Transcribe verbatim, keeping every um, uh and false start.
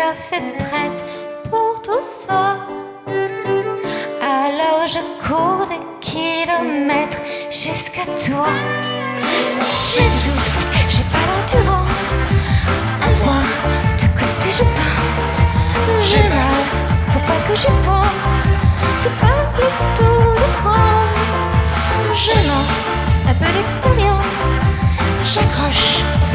à fait prête pour tout ça. Alors je cours des kilomètres jusqu'à toi. Je m'essouffle, j'ai pas d'endurance. À moi, de côté je pense. J'ai mal, faut pas que j'y pense. C'est pas le Tour de France. Je manque un peu d'expérience. J'accroche.